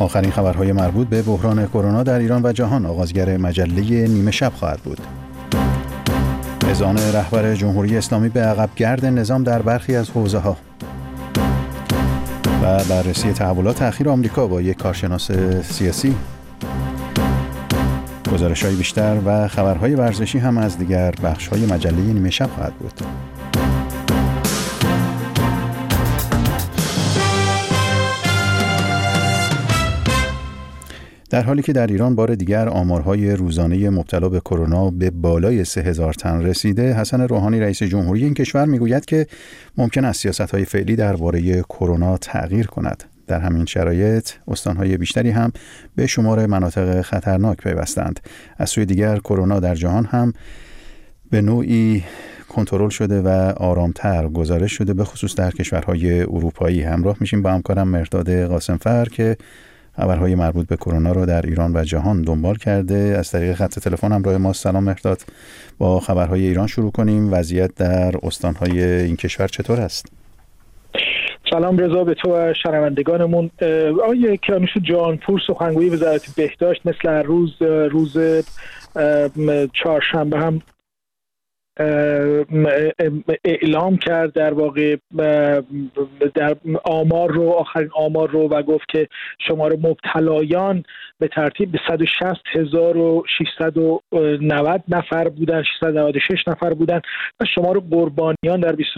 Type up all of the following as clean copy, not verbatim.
آخرین خبرهای مربوط به بحران کرونا در ایران و جهان آغازگر مجله نیمه شب خواهد بود. اذعان رهبر جمهوری اسلامی به عقبگرد نظام در برخی از حوزه‌ها و بررسی تحولات اخیر آمریکا با یک کارشناس سیاسی. گزارش‌های بیشتر و خبرهای ورزشی هم از دیگر بخش‌های مجله نیمه شب خواهد بود. در حالی که در ایران بار دیگر آمارهای روزانه مبتلا به کرونا به بالای 3000 تن رسیده، حسن روحانی رئیس جمهوری این کشور میگوید که ممکن است سیاست‌های فعلی درباره کرونا تغییر کند. در همین شرایط استان‌های بیشتری هم به شمار مناطق خطرناک پیوستند. از سوی دیگر کرونا در جهان هم به نوعی کنترل شده و آرامتر گزارش شده، به خصوص در کشورهای اروپایی. همراه میشیم با همکارم مهرداد قاسمفر که خبرهای مربوط به کرونا رو در ایران و جهان دنبال کرده. از طریق خط تلفن همراه ما. سلام مهرداد، با خبرهای ایران شروع کنیم. وضعیت در استانهای این کشور چطور است؟ سلام رضا، به تو و شنوندگانمون. آقای کیانوش جانپور سخنگوی وزارت بهداشت مثل هر روز چهارشنبه هم اعلام کرد در واقع در آخرین آمار رو و گفت که شمار مبتلایان به ترتیب به 160,690 نفر بودن، 696 نفر بودن و شمار قربانیان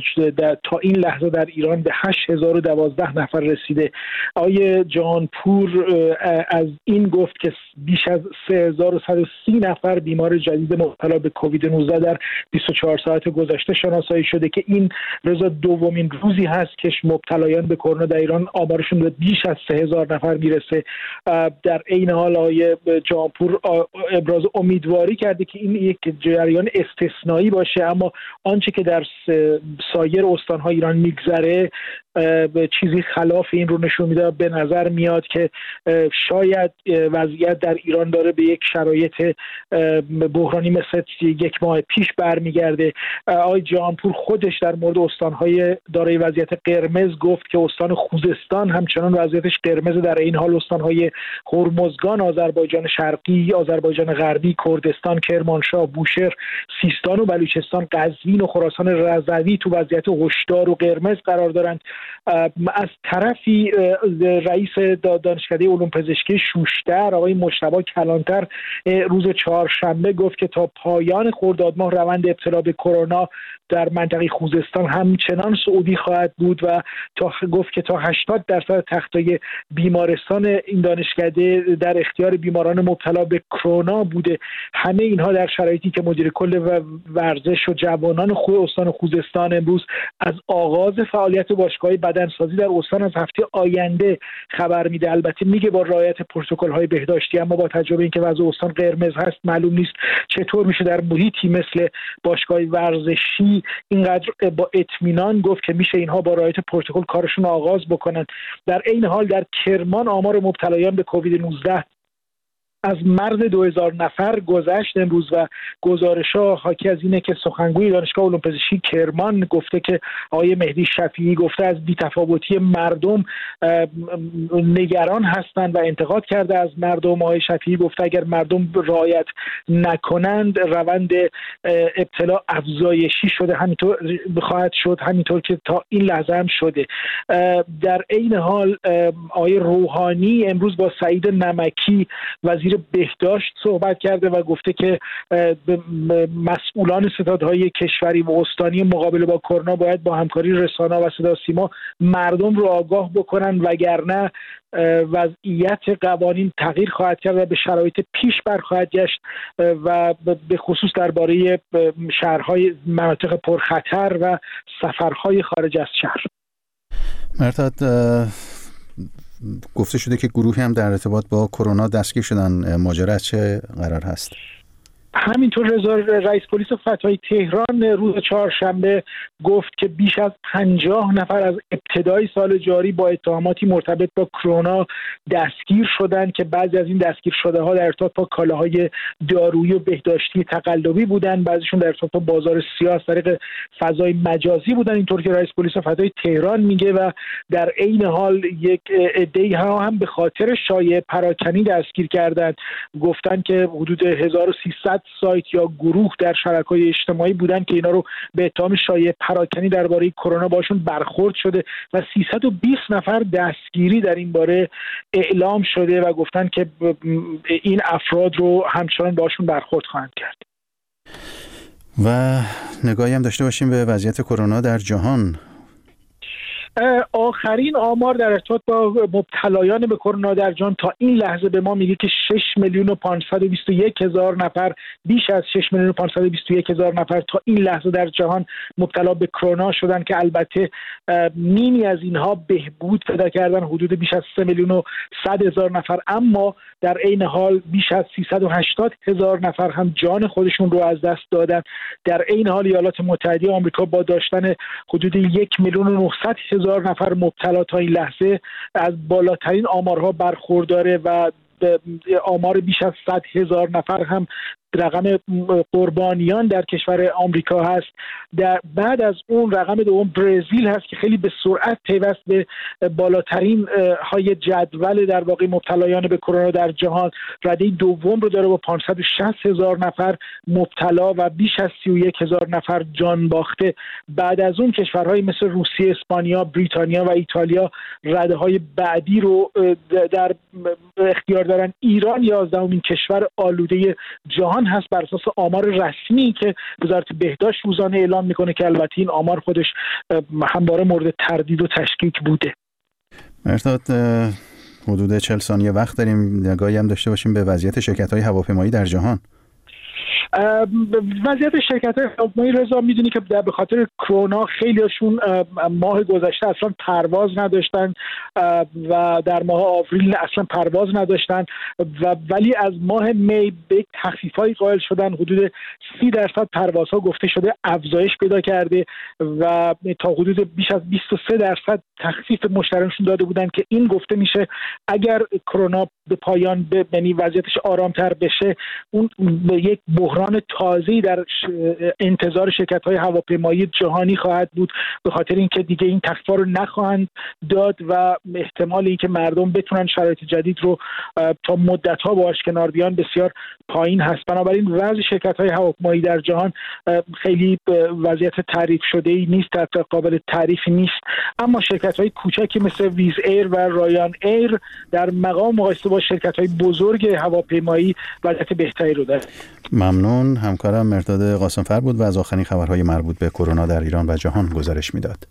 تا این لحظه در ایران به 8,012 نفر رسیده. آقای جانپور از این گفت که بیش از 3,130 نفر بیمار جدید مبتلا به کووید 19 در 24 ساعت گذشته شناسایی شده که این رضا دومین روزی هست که مبتلایان به کرونا در ایران آمارشون به بیش از 3,000 نفر میرسه. در این حال آقای جانپور ابراز امیدواری کرده که این یک جریان استثنایی باشه، اما آنچه که در سایر استان‌های ایران میگذره چیزی خلاف این رو نشون میده. به نظر میاد که شاید وضعیت در ایران داره به یک شرایط بحرانی مثل یک ماه پیش برمیگرده. آقای جانپور خودش در مورد استان‌های دارای وضعیت قرمز گفت که استان خوزستان همچنان وضعیتش قرمز. در این حال استان‌های هرمزگان، آذربایجان شرقی، آذربایجان غربی، کردستان، کرمانشاه، بوشهر، سیستان و بلوچستان، قزوین و خراسان رضوی تو وضعیت هشدار و قرمز قرار دارند. از طرفی رئیس دانشکده علوم پزشکی شوشتر آقای مجتبی کلانتر روز چهارشنبه گفت که تا پایان خرداد ماه روند ابتلا به کرونا در منطقه خوزستان همچنان صعودی خواهد بود و گفت که تا 80% تختای بیمارستان این دانشکده در اختیار بیماران مبتلا به کرونا بوده. همه اینها در شرایطی که مدیر کل ورزش و جوانان استان خوزستان امروز از آغاز فعالیت باشگاه بدنسازی در استان از هفته آینده خبر میده. البته میگه با رعایت پروتکل‌های بهداشتی، اما با تجربه اینکه وضع استان قرمز هست معلوم نیست چطور میشه در محیطی مثل باشگاه ورزشی اینقدر با اطمینان گفت که میشه اینها با رعایت پروتکل کارشون آغاز بکنن. در این حال در کرمان آمار مبتلایان به کووید 19 از مرز 2000 نفر گذشت امروز و گزارش‌ها حاکی از اینه که سخنگوی دانشگاه علوم پزشکی کرمان گفته که آقای مهدی شفیعی گفته از بی‌تفاوتی مردم نگران هستند و انتقاد کرده از مردم. آقای شفیعی گفته اگر مردم رعایت نکنند روند ابتلا افزایشی شده همینطور خواهد شد، همینطور که تا این لحظه هم شده. در این حال آقای روحانی امروز با سعید نمکی وزیر بهداشت صحبت کرده و گفته که مسئولان ستادهای کشوری و استانی مقابله با کرونا باید با همکاری رسانه و صدا سیما مردم رو آگاه بکنن، وگرنه وضعیت قوانین تغییر خواهد کرد و به شرایط پیش برخواهد گشت و به خصوص درباره شهرهای مناطق پرخطر و سفرهای خارج از شهر. مهرداد، گفته شده که گروهی هم در ارتباط با کرونا دستگیر شدن. ماجرا از چه قرار هست؟ همینطور رئیس پلیس فتای تهران روز چهارشنبه گفت که بیش از 50 نفر از ابتدای سال جاری با اتهاماتی مرتبط با کرونا دستگیر شدند که بعضی از این دستگیر شده ها در ارتباط با کالاهای دارویی و بهداشتی تقلبی بودند، بعضیشون در ارتباط با بازار سیاه از طریق فضای مجازی بودند، اینطور که رئیس پلیس فتای تهران میگه. و در عین حال یک عده‌ای هم به خاطر شایعه پراکنی دستگیر کردند. گفتن که حدود 1300 سایت یا گروه در شبکه‌های اجتماعی بودن که اینا رو به اتهام شایعه پراکنی درباره کرونا باشون برخورد شده و 320 نفر دستگیری در این باره اعلام شده و گفتن که این افراد رو همچنان باشون برخورد خواهند کرد. و نگاهی هم داشته باشیم به وضعیت کرونا در جهان. آخرین آمار در ارتباط با مبتلایان به کرونا در جهان تا این لحظه به ما میگه که 6,521,000 نفر، بیش از 6,521,000 نفر تا این لحظه در جهان مبتلا به کرونا شدن که البته نیمی از اینها بهبود پیدا کردن، حدود بیش از 3,100,000 نفر، اما در عین حال بیش از 380,000 نفر هم جان خودشون رو از دست دادن. در عین حال ایالات متحده آمریکا با داشتن حدود 1,900,000 نفر مبتلا تا این لحظه از بالاترین آمارها برخورداره و آمار بیش از 100,000 نفر هم رقم قربانیان در کشور آمریکا هست. در بعد از اون رقم دوم برزیل هست که خیلی به سرعت پیوست به بالاترین های جدول در واقع مبتلایان به کرونا در جهان. رده دوم رو داره با 560,000 نفر مبتلا و بیش از 31,000 نفر جان باخته. بعد از اون کشورهای مثل روسیه، اسپانیا، بریتانیا و ایتالیا رده های بعدی رو در اختیار دارن. ایران 11مین کشور آلوده جهان هست بر اساس آمار رسمی که وزارت بهداشت روزانه اعلام میکنه که البته این آمار خودش همواره مورد تردید و تشکیک بوده. مرداد حدود 40 ثانیه وقت داریم، نگاهی هم داشته باشیم به وضعیت شرکت‌های هواپیمایی در جهان. وضعیت شرکت‌های هواپیمایی رضا میدونی که به خاطر کرونا خیلیشون ماه گذشته اصلا پرواز نداشتن و در ماه آوریل اصلا پرواز نداشتن ولی از ماه می به تخفیف‌های قائل شدن. حدود 30% پروازها گفته شده افزایش پیدا کرده و تا حدود بیش از 23% تخفیف مشتریانشون داده بودن که این گفته میشه اگر کرونا به پایان یعنی وضعیتش آرامتر بشه اون به یک بحران تازه‌ای در انتظار شرکت‌های هواپیمایی جهانی خواهد بود، به خاطر اینکه دیگه این تخفیف‌ها رو نخواهند داد و احتمال اینکه مردم بتونن شرایط جدید رو تا مدت‌ها باهاش کنار بیان بسیار پایین هست. بنابراین وضع شرکت‌های هواپیمایی در جهان خیلی وضعیت تعریف شده‌ای نیست، قابل تعریفی نیست، اما شرکت‌های کوچکی مثل ویز ایر و رایان ایر در مقام مقایسه با شرکت‌های بزرگ هواپیمایی وضعیت بهتری رو دارن. ممنون. همکارم مرداد قاسمفر بود و از آخرین خبرهای مربوط به کرونا در ایران و جهان گزارش میداد.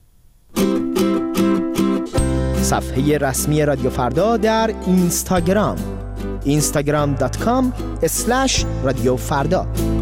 صفحه رسمی رادیو فردا در اینستاگرام instagram.com/رادیو فردا.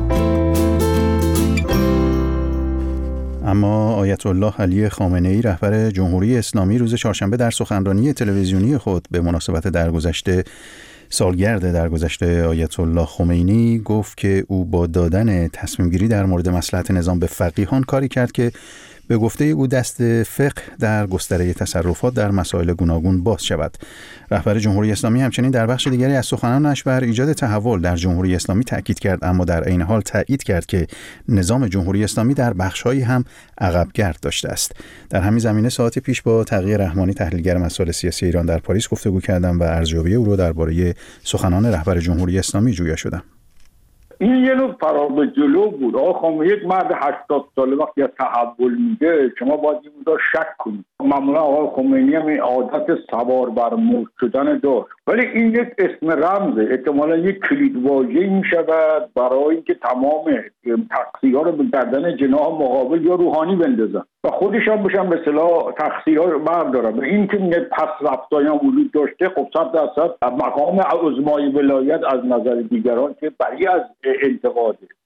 اما آیت الله علی خامنه‌ای رهبر جمهوری اسلامی روز چهارشنبه در سخنرانی تلویزیونی خود به مناسبت سالگرد درگذشت آیت الله خمینی گفت که او با دادن تصمیم گیری در مورد مصلحت نظام به فقیهان کاری کرد که به گفته او دست فقه در گستره تصرفات در مسائل گوناگون باز شود. رهبر جمهوری اسلامی همچنین در بخش دیگری از سخنانش بر ایجاد تحول در جمهوری اسلامی تاکید کرد، اما در عین حال تایید کرد که نظام جمهوری اسلامی در بخش‌هایی هم عقب‌گرد داشته است. در همین زمینه ساعتی پیش با تقی رحمانی تحلیلگر مسائل سیاسی ایران در پاریس گفتگو کردم و ارزیابی او رو درباره سخنان رهبر جمهوری اسلامی جویا شدم. این یه نوع فرار به جلو بود. آقا خامنه‌ای یک مرد 80 ساله وقتی از تحول میگه شما باید این مقدار شک کنید. معمولا آقا خمینی هم این عادت سوار بر موج شدن داشت، ولی این یک اسم رمزه، احتمالا یک کلیدواژه‌ای میشود برای اینکه تمام تقصیرها رو به گردن جناح مقابل یا روحانی بندازن و خودش هم بشن به اصطلاح تقصیرها رو بردارن. این که میگه پس رفتایی هم وجود داشته، خب 100% مقام عظمای ولایت از نظر دیگران که بری از انتقاده.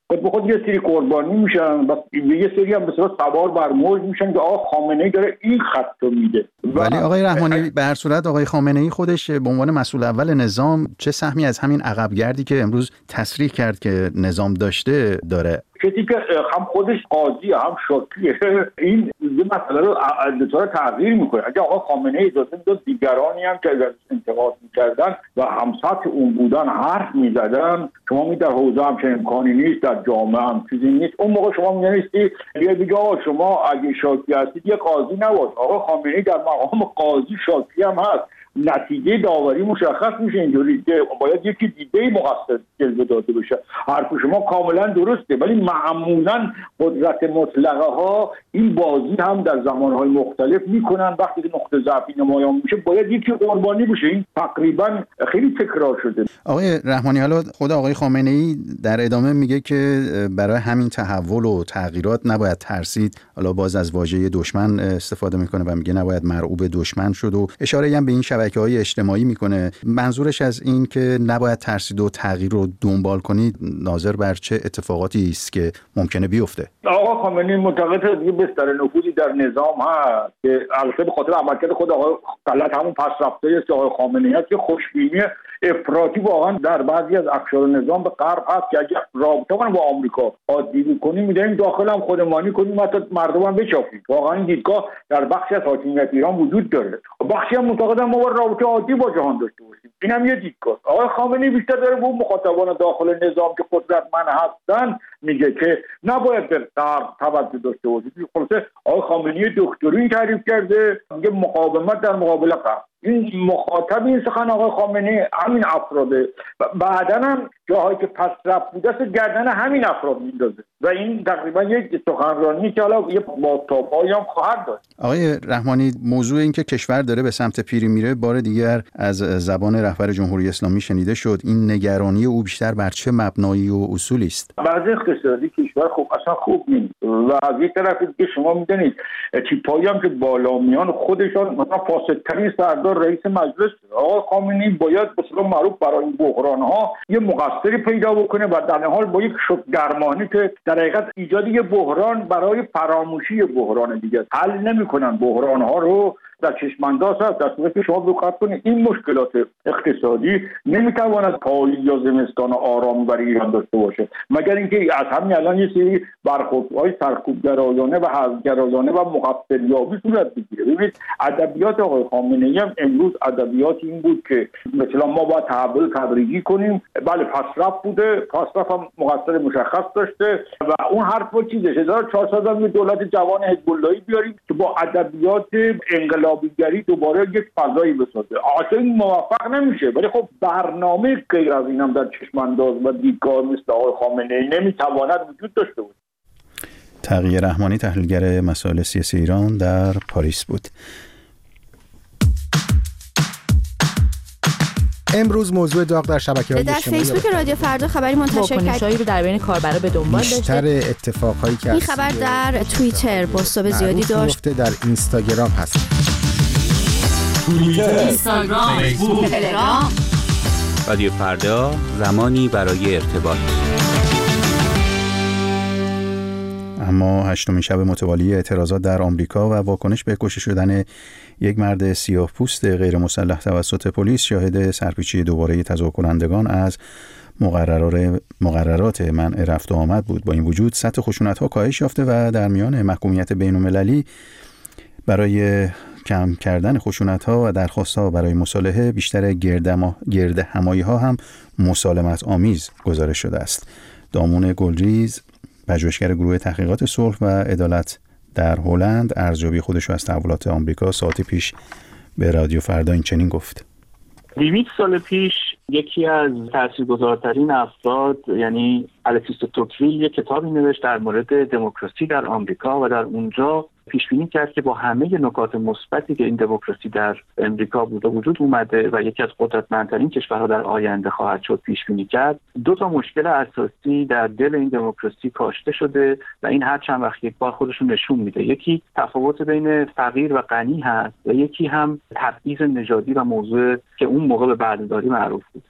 خود به خود یه سری قربانی میشن و یه سری هم مثلا سوار بر موج میشن که آقا خامنه‌ای داره این خط رو میده. ولی آقای رحمانی به هر صورت آقای خامنه‌ای خودش به عنوان مسئول اول نظام چه سهمی از همین عقبگردی که امروز تصریح کرد که نظام داشته داره؟ کسی که هم خودش قاضی هم شاکیه این مسئله رو دچار تغییر میکنه. اگه آقا خامنه‌ای اجازه میداد دیگرانی هم که از انتقاد میکردن و همسطح اون بودن حرف میزدن، شما می در حوزه هم چه امکانی نیست، در جامعه هم چیزی نیست، اون موقع شما می‌نویسی دیگه آقا شما اگه شاکی هستید یه قاضی نباش. آقا خامنه‌ای در مقام قاضی شاکی هم هست، نتیجه داوری مشخص میشه اینجوری که باید یکی دیگه مقصر جلوه داده بشه. حرف شما کاملا درسته، ولی معمولا قدرت مطلقه ها این بازی هم در زمانهای مختلف میکنن. وقتی که نقطه ضعفی نمایان میشه باید یکی قربانی بشه. این تقریبا خیلی تکرار شده. آقای رحمانی، حالا خود آقای خامنه‌ای در ادامه میگه که برای همین تحول و تغییرات نباید ترسید. حالا باز از واژه دشمن استفاده میکنه و میگه نباید مرعوب دشمن شد و اشاره هم به این شبکه‌های اجتماعی میکنه. منظورش از این که نباید ترسید و تغییر رو دنبال کنید ناظر بر چه اتفاقاتی است که ممکنه بیفته؟ آقا خامنه‌ای معتقد یه بستر نفوذی در نظام هست که البته به خاطر عملکرد خود آقای غلط همون پس‌رفته‌ای است که آقای خامنه‌ای هست که خوشبینی افراطی واقعا در بعضی از اقشار نظام به غرب هست که اگه رابطه کنیم با آمریکا عادی کنیم می‌دونیم داخل هم خودمانی کنیم حتی مردم هم بچافیم. واقعا این دیدگاه در بخشی از حاکمیت ایران وجود داره. بخشی هم معتقدن ما باید رابطه عادی با جهان داشته باشیم. این هم یه دیدگاه. آقای خامنه‌ای بیشتر داره به مخاطبان داخل نظام که قدرتمند هستن میگه که نباید به غرب توجه داشته باشید. خلاصه آقای خامنه‌ای دکترین تعریف کرده، میگه مقاومت در مقابل غرب. این مخاطب این سخن آقای خامنه‌ای همین افراده. بعداً هم جاهایی که پس رفت بوده است گردن همین افراد میندازه و این تقریبا یک سخنرانی که حالا یه بازتاب‌هایی هم خواهد داشت. آقای رحمانی، موضوع این که کشور داره به سمت پیری میره بار دیگر از زبان رهبر جمهوری اسلامی شنیده شد. این نگرانی او بیشتر بر چه مبنایی و اصولی است؟ وضع اقتصادی کشور اصلا خوب نیست و از یک طرف که شما میدونید تیپایی هم که بالا میان خودشان مثلا فاسدترین سردار رئیس مجلس آقای خامنه‌ای باید به اصطلاح معروف برای این بحران‌ها یه مقصری پیدا بکنه و در حال با یک شوک درمانی که در حقیقت ایجاد یه بحران برای فراموشی بحران دیگه حل نمی‌کنن. بحران‌ها رو در چشم‌انداز هست. در صورتی که شما دقت کنید این مشکلات اقتصادی نمیتواند پاییز یا زمستان آرام برای ایران داشته باشه مگر اینکه از همین الان یه سری برخوردهای سرکوبگرایانه و حزب‌گرایانه و مقصریابی صورت بگیره. ببینید ادبیات آقای خامنه‌ای هم امروز ادبیات این بود که مثلا ما باید تحول تدریجی کنیم. بله پسرفت بوده، پسرفت هم مقصر مشخص داشته و اون حرف با چیزش 1400 هم دولت جوان حزب اللهی بیاریم که با ادبیات انقلابیگری دوباره یک فضایی بسازه. آخه این موفق نمیشه، ولی خب برنامه غیر از اینم در چشم انداز و دیدگاه مثل آقای خامنه‌ای نمیتواند وجود داشته باشه. تقی رحمانی، تحلیلگر مسائل سیاسی ایران، در پاریس بود. امروز موضوع داغ در شبکه‌های اجتماعی در فیسبوک رادیو فردا خبری منتشر کرد رو در بین کاربرا به دنبال داشته. بیشتر اتفاقایی که این خبر در توییتر بازتاب زیادی داشت. در اینستاگرام هست. توییتر، اینستاگرام، فیسبوک، تلگرام. رادیو فردا، زمانی برای ارتباط. اما هشتمین شب متوالی اعتراضات در آمریکا و واکنش به کشته شدن یک مرد سیاه‌پوست غیر مسلح توسط پلیس شاهد سرپیچی دوباره تظاهرکنندگان از مقررات منع رفت و آمد بود. با این وجود سطح خشونت‌ها کاهش یافته و در میان محکومیت بین‌المللی برای کم کردن خشونت‌ها و درخواست‌ها برای مصالحه بیشتر گرد همایی‌ها هم مسالمت آمیز گزارش شده است. دامون گلریز، پژوهشگر گروه تحقیقات صلح و عدالت در هلند، ارزیابی خودش رو از تحولات آمریکا ساعتی پیش به رادیو فردا این چنین گفت: 200 سال پیش یکی از تاثیرگذارترین افراد یعنی الکسیس توکویل یک کتابی نوشت در مورد دموکراسی در آمریکا و در اونجا پیش بینی کرد که با همه نکات مثبتی که این دموکراسی در امریکا بوده وجود اومده و یکی از قدرتمندترین کشورها در آینده خواهد شد پیش بینی کرد. دو تا مشکل اساسی در دل این دموکراسی کاشته شده و این هر چند وقت یک بار خودشون نشون میده. یکی تفاوت بین فقیر و غنی هست و یکی هم تبعیض نژادی و موضوع که اون موقع به بردهداری معروف بود.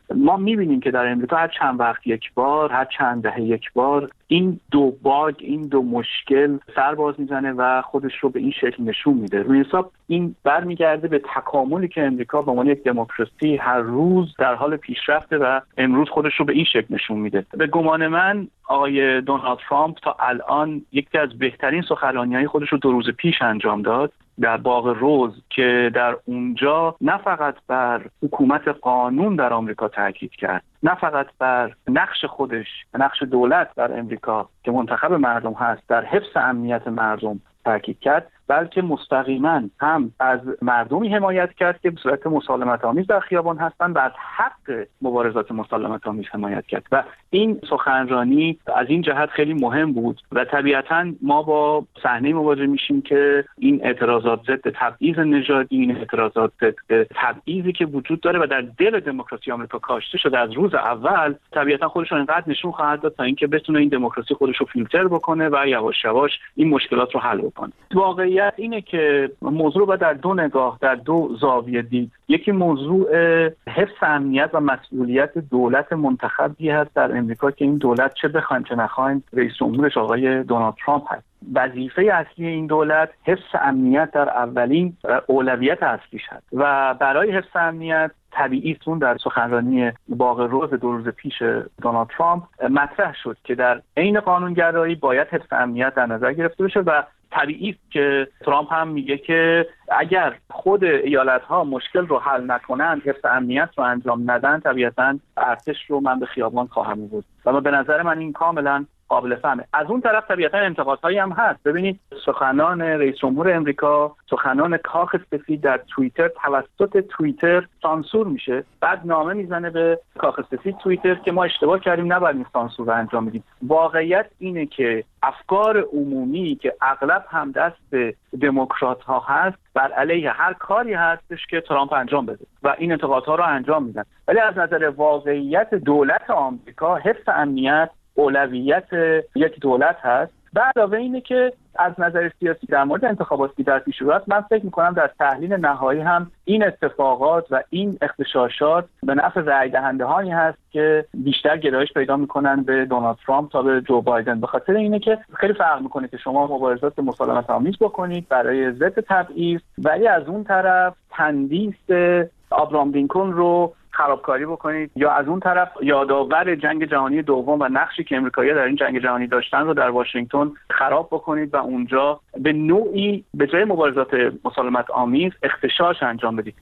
ما می‌بینیم که در امریکا هر چند وقت یک بار، هر چند دهه یک بار این دو باگ، این دو مشکل سر باز میزنه و خودش رو به این شکل نشون میده. روی حساب این برمیگرده به تکاملی که امریکا به عنوان یک دموکراسی هر روز در حال پیشرفته و امروز خودش رو به این شکل نشون میده. به گمان من آقای دونالد ترامپ تا الان یکی از بهترین سخنرانی‌های خودش رو 2 روز پیش انجام داد در باغ روز که در اونجا نه فقط بر حکومت قانون در آمریکا تاکید کرد، نه فقط بر نقش خودش، نقش دولت در امریکا که منتخب مردم هست در حفظ امنیت مردم تاکید کرد، بلکه مستقیما هم از مردمی حمایت کرد که به صورت مسالمت آمیز در خیابان هستند و از حق مبارزات مسالمت آمیز حمایت کرد. و این سخنرانی از این جهت خیلی مهم بود و طبیعتاً ما با صحنه مواجه میشیم که این اعتراضات ضد تبعیض نژادی، این اعتراضات ضد تبعیضی که وجود داره و در دل دموکراسی آمریکا کاشته شده از روز اول، طبیعتاً خودش رو اینقدر نشون خواهد داد تا اینکه بتونه این دموکراسی خودش رو فیلتر بکنه و یواش یواش این مشکلات رو حل بکنه. واقعیت اینه که موضوع رو در 2 نگاه، در 2 زاویه دید. یکی موضوع حفظ امنیت و مسئولیت دولت منتخبی هست در امریکا که این دولت چه بخوایم چه نخوایم رئیس جمهورش آقای دونالد ترامپ هست. وظیفه اصلی این دولت حفظ امنیت در اولین اولویت اصلیش هست و برای حفظ امنیت طبیعی است در سخنرانی باغ روز 2 روز پیش دونالد ترامپ مطرح شد که در عین قانونگرایی باید حفظ امنیت در نظر گرفته بشه و طبیعی است که ترامپ هم میگه که اگر خود ایالت‌ها مشکل رو حل نکنند، حفظ امنیت رو انجام ندن، طبیعتاً ارتش رو من به خیابان خواهم بود. و به نظر من این کاملاً قابل فهمه. از اون طرف طبیعتاً انتقادهایی هم هست. ببینید سخنان رئیس جمهور امریکا، سخنان کاخ سفید در توییتر توسط توییتر سانسور میشه، بعد نامه میزنه به کاخ سفید توییتر که ما اشتباه کردیم، نباید این سانسور رو انجام بدیم. واقعیت اینه که افکار عمومی که اغلب هم دست دموکرات ها هست بر علیه هر کاری هستش که ترامپ انجام بده و این انتقادها رو انجام میدن. ولی از نظر واقعیت دولت آمریکا حفظ امنیت اولویت یک دولت هست. به علاوه اینه که از نظر سیاسی در مورد انتخاباتی در پیش رو است، من فکر می‌کنم در تحلیل نهایی هم این اتفاقات و این اغتشاشات به نفع رأی دهنده‌هایی هست که بیشتر گرایش پیدا می‌کنن به دونالد ترامپ تا به جو بایدن. به خاطر اینه که خیلی فرق می‌کنه که شما مبارزات مسالمت آمیز بکنید برای ضد تبعیض، ولی از اون طرف تندیس آبراهام لینکلن رو خرابکاری بکنید، یا از اون طرف یادآور جنگ جهانی دوم و نقشی که امریکایی‌ها در این جنگ جهانی داشتن رو در واشنگتن خراب بکنید و اونجا به نوعی به جای مبارزات مسالمت آمیز اغتشاش انجام بدید.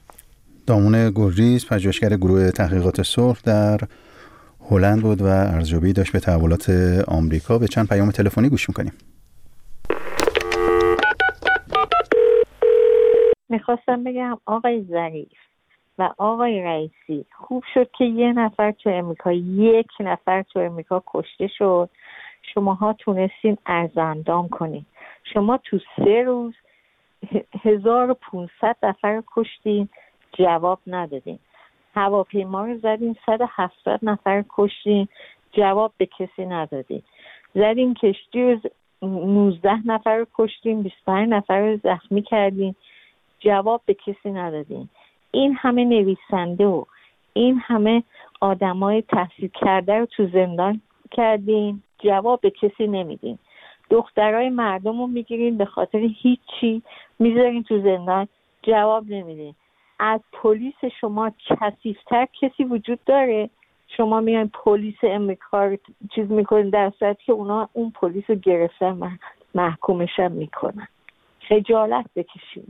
دامون گلریز، پژوهشگر گروه تحقیقات صلح در هلند بود و ارزیابی داشت به تحولات آمریکا. به چند پیام تلفنی گوش می‌کنیم. میخواستم بگم آقای ظریف و آقای رئیسی، خوب شد که 1 نفر تو امریکا کشته شد. شماها تونستین ارزاندام کنین. شما تو 3 روز 1500 نفر کشتین، جواب ندادین. هواپیما رو زدین 170 نفر کشتین، جواب به کسی ندادین. زدین کشتی رو 19 نفر کشتین، 25 نفر زخمی کردین، جواب به کسی ندادین. این همه نویسنده و این همه آدمای تحصیل کرده رو تو زندان کردین، جواب به کسی نمیدین. دخترای مردم رو میگیرین به خاطر هیچی میذارین تو زندان، جواب نمیدین. از پلیس شما کثیف‌تر کسی وجود داره؟ شما میان پلیس امریکا رو چیز میکنین در صورتی که اونا اون پلیس رو گرفتن محکومش هم میکنن. خجالت بکشین.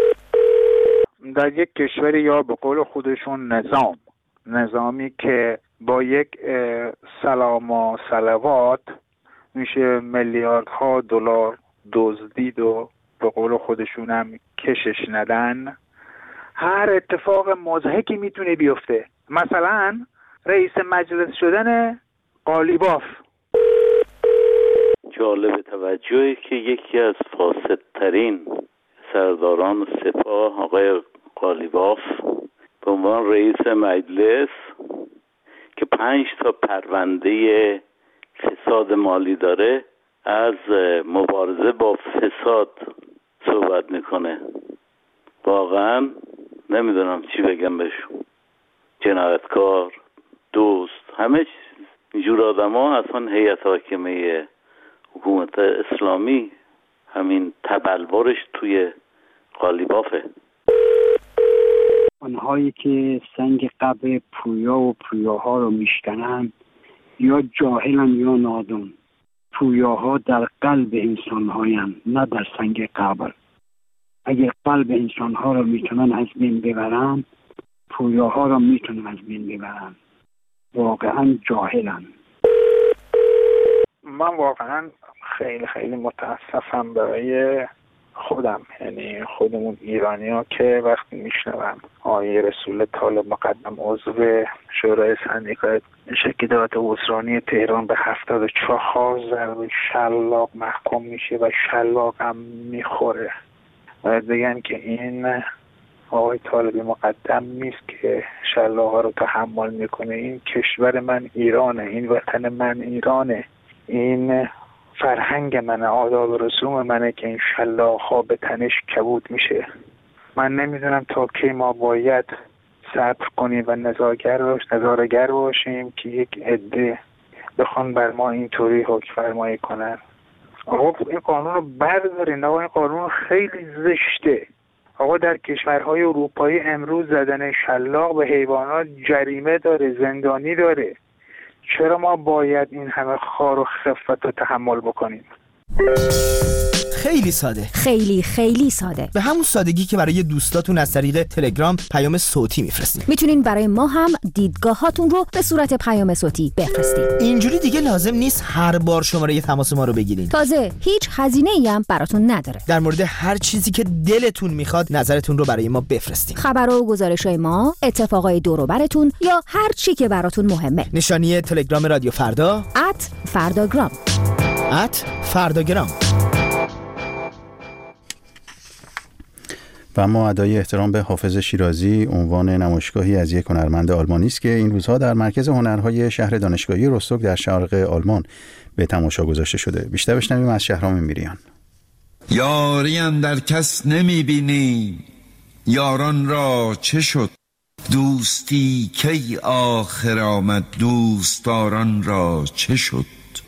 در یک کشور یا به قول خودشون نظامی که با یک سلام و صلوات میشه میلیاردها دلار دزدید و به قول خودشون هم کشش ندن، هر اتفاق مضحکی میتونه بیفته. مثلا رئیس مجلس شدن قالیباف. جالب توجهه که یکی از فاسدترین سرداران سپاه آقای قالیباف به عنوان رئیس مجلس که 5 تا پرونده فساد مالی داره از مبارزه با فساد صحبت میکنه. واقعا نمیدونم چی بگم بهشون. جنایتکار، دوست، همه جور آدم ها اصلا هیئت حاکمه حکومت اسلامی همین تبلورش توی قالیبافه. آنهایی که سنگ قبر پویا و پویاها رو میشکنن یا جاهلن یا نادان. پویاها در قلب انسانهاین، نه در سنگ قبر. اگر قلب انسانها رو میتونن از بین ببرن، پویاها رو میتونن از بین ببرن. واقعا جاهلن. من واقعا خیلی خیلی متاسفم برای خودم، یعنی خودمون ایرانی ها که وقتی میشنوم آقای رسول طالب مقدم عضو شورای سندیکای شکلات عذرانی تهران به 74 ضربه شلاق محکوم میشه و شلاق هم میخوره، باید بگن که این آقای طالب مقدم نیست که شلاق ها رو تحمل میکنه. این کشور من ایرانه، این وطن من ایرانه، این فرهنگ منه، آداب و رسوم منه که این شلاق ها به تنش کبود میشه. من نمیدونم تا کی ما باید صبر کنیم و نظاره‌گر باشیم که یک عده بخوان بر ما اینطوری حکم فرمایی کنن. آقا این قانون رو بردارین، آقا این قانون خیلی زشته. آقا در کشورهای اروپایی امروز زدن شلاق به حیوانات جریمه داره، زندانی داره. چرا ما باید این همه خار و خفت رو تحمل بکنیم؟ خیلی ساده، خیلی ساده، به همون سادگی که برای دوستاتون از طریق تلگرام پیام صوتی میفرستید. میتونین برای ما هم دیدگاهاتون رو به صورت پیام صوتی بفرستید. اینجوری دیگه لازم نیست هر بار شماره تماس ما رو بگیرین. تازه هیچ هزینه‌ای هم براتون نداره. در مورد هر چیزی که دلتون میخواد نظرتون رو برای ما بفرستین. خبر و گزارش‌های ما، اتفاقای دور و براتون یا هر چی که براتون مهمه. نشانی تلگرام رادیو فردا @فرداگرام. @فرداگرام. و اما ادای احترام به حافظ شیرازی عنوان نمایشگاهی از یک هنرمند آلمانی است که این روزها در مرکز هنرهای شهر دانشگاهی روستوک در شرق آلمان به تماشا گذاشته شده. بیشتر بشنویم از شهرام میریان. یاری اندر کس نمیبینی، یاران را چه شد؟ دوستی کی آخر آمد، دوستداران را چه شد؟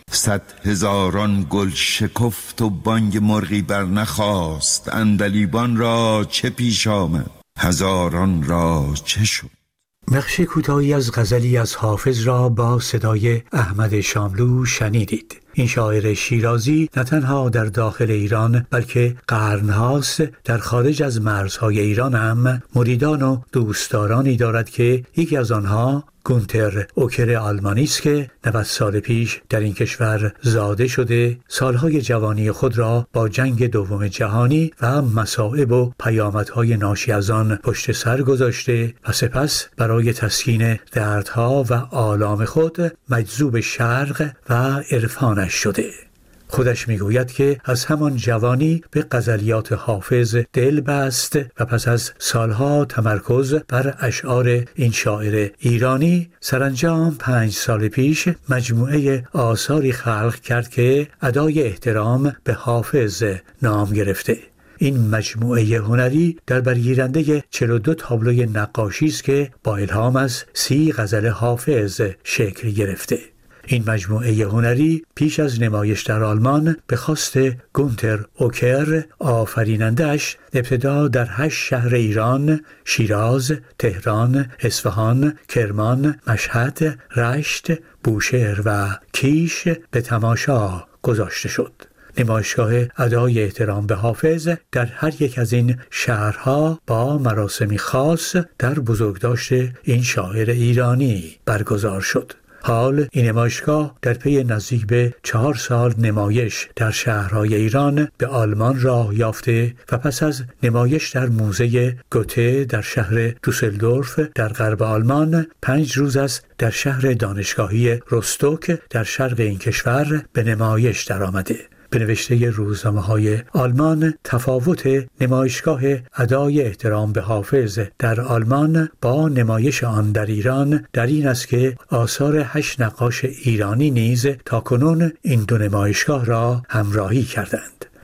100,000 گل شکفت و بانگ مرغی بر نخاست، عندلیبان را چه پیش آمد، هزاران را چه شد؟ بخش کوتاهی از غزلی از حافظ را با صدای احمد شاملو شنیدید. این شاعر شیرازی نه تنها در داخل ایران بلکه قرنهاست در خارج از مرزهای ایران هم مریدان و دوستدارانی دارد که یکی از آنها گونتر اوکر آلمانی است که 90 سال پیش در این کشور زاده شده، سالهای جوانی خود را با جنگ دوم جهانی و مصائب و پیامدهای ناشی از آن پشت سر گذاشته و سپس برای تسکین دردها و آلام خود مجذوب شرق و عرفانش شده. خودش میگوید که از همان جوانی به غزلیات حافظ دل بست و پس از سالها تمرکز بر اشعار این شاعر ایرانی سرانجام 5 سال پیش مجموعه آثاری خلق کرد که ادای احترام به حافظ نام گرفته. این مجموعه هنری در برگیرنده 42 تابلوی نقاشی است که با الهام از 30 غزل حافظ شکل گرفته. این مجموعه هنری پیش از نمایش در آلمان به خواست گونتر اوکر آفرینندش ابتدا در 8 شهر ایران، شیراز، تهران، اصفهان، کرمان، مشهد، رشت، بوشهر و کیش به تماشا گذاشته شد. نمایشگاه ادای احترام به حافظ در هر یک از این شهرها با مراسمی خاص در بزرگداشت این شاعر ایرانی برگزار شد. حال این نمایشگاه در پی نزدیک به 4 سال نمایش در شهرهای ایران به آلمان راه یافته و پس از نمایش در موزه گوته در شهر دوسلدورف در غرب آلمان 5 روز است در شهر دانشگاهی روستوک در شرق این کشور به نمایش درآمده. به نوشته روزنامه‌های آلمان تفاوت نمایشگاه ادای احترام به حافظ در آلمان با نمایش آن در ایران در این است که آثار 8 نقاش ایرانی نیز تاکنون این دو نمایشگاه را همراهی کردند.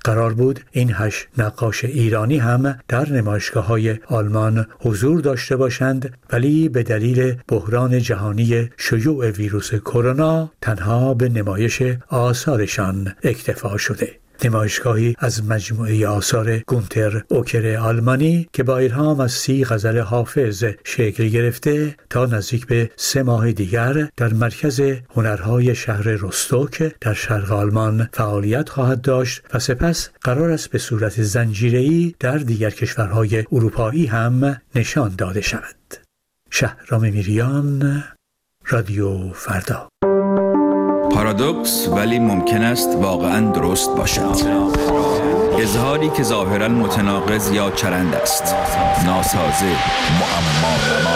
قرار بود این 8 نقاش ایرانی هم در نمایشگاه‌های آلمان حضور داشته باشند، ولی به دلیل بحران جهانی شیوع ویروس کرونا تنها به نمایش آثارشان اکتفا شده. نمایشگاهی از مجموعه آثار گونتر اوکر آلمانی که با الهام از 30 غزل حافظ شکل گرفته تا نزدیک به 3 ماه دیگر در مرکز هنرهای شهر روستوک در شرق آلمان فعالیت خواهد داشت و سپس قرار است به صورت زنجیره‌ای در دیگر کشورهای اروپایی هم نشان داده شود. شهرام میریان، رادیو فردا. پارادوکس ولی ممکن است واقعاً درست باشد. اظهاری که ظاهراً متناقض یا چرند است، ناسازه، معما.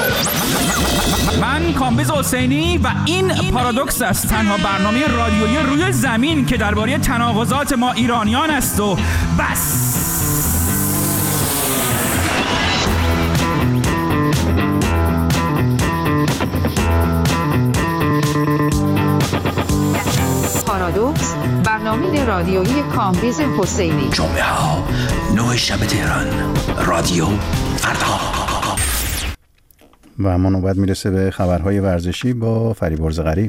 من کامبیز حسینی و این پارادوکس است، تنها برنامه رادیویی روی زمین که درباره تناقضات ما ایرانیان است و بس. پارادوکس، برنامه رادیویی کامبیز حسینی. جمعه ها 9 شب تهران، رادیو فردا. و ما نوبت میرسه به خبرهای ورزشی با فریبرز غریب.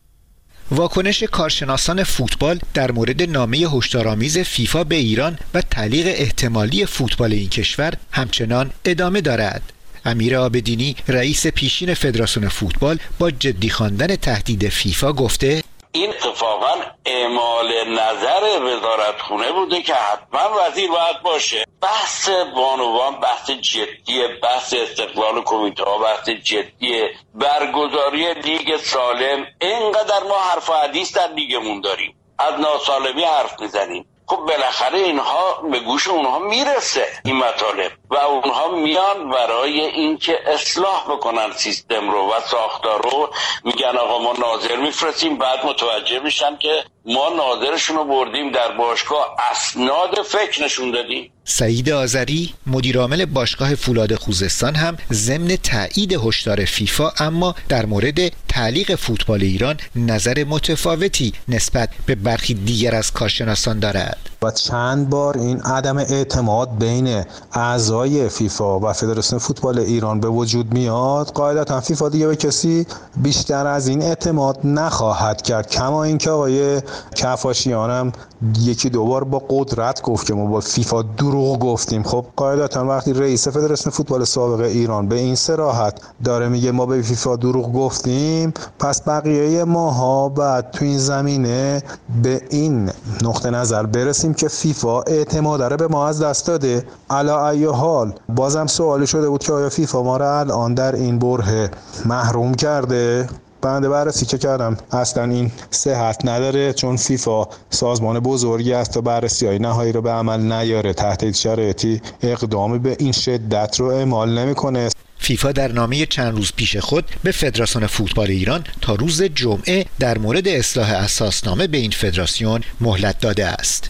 واکنش کارشناسان فوتبال در مورد نامه هشدارآمیز فیفا به ایران و تعلیق احتمالی فوتبال این کشور همچنان ادامه دارد. امیر عابدینی رئیس پیشین فدراسیون فوتبال با جدی خواندن تهدید فیفا گفته این اتفاقا اعمال نظر وزارتخونه بوده که حتما وزیر باید باشه. بحث بانوان بحث جدیه، بحث استقلال کمیته ها بحث جدیه، برگزاری لیگ سالم. اینقدر ما حرف و حدیث در لیگمون داریم، از ناسالمی حرف میزنیم. خب بالاخره اینها به گوش اونها میرسه این مطالب و اونها میان برای اینکه اصلاح بکنن سیستم رو و ساختار رو. میگن آقا ما ناظر میفرستیم، بعد متوجه میشن که ما ناظرشون رو بردیم در باشگاه اسناد فکر نشون دادیم. سعید آذری مدیرعامل باشگاه فولاد خوزستان هم ضمن تایید هشدار فیفا اما در مورد تعلیق فوتبال ایران نظر متفاوتی نسبت به برخی دیگر از کارشناسان دارد. و چند بار این عدم اعتماد بین اعضای فیفا و فدراسیون فوتبال ایران به وجود میاد، قاعدتا فیفا دیگه به کسی بیشتر از این اعتماد نخواهد کرد. کما اینکه آقای کفاشیان هم 1-2 بار با قدرت گفت که ما با فیفا دروغ گفتیم. خب قاعدتا وقتی رئیس فدراسیون فوتبال سابق ایران به این صراحت داره میگه ما به فیفا دروغ گفتیم، پس بقیه ماها بعد تو این زمینه به این نقطه نظر برسیم که فیفا اعتماد داره به ما از دست داده. علی ای حال بازم سوالی شده بود که آیا فیفا ما را الان در این بره محروم کرده؟ بنده بررسی که کردم اصلا این صحت نداره، چون فیفا سازمان بزرگی است و بررسی‌های نهایی رو به عمل نیاره، تحت شرایطی اقدامی به این شدت رو اعمال نمی‌کنه. فیفا در نامه چند روز پیش خود به فدراسیون فوتبال ایران تا روز جمعه در مورد اصلاح اساسنامه به این فدراسیون مهلت داده است.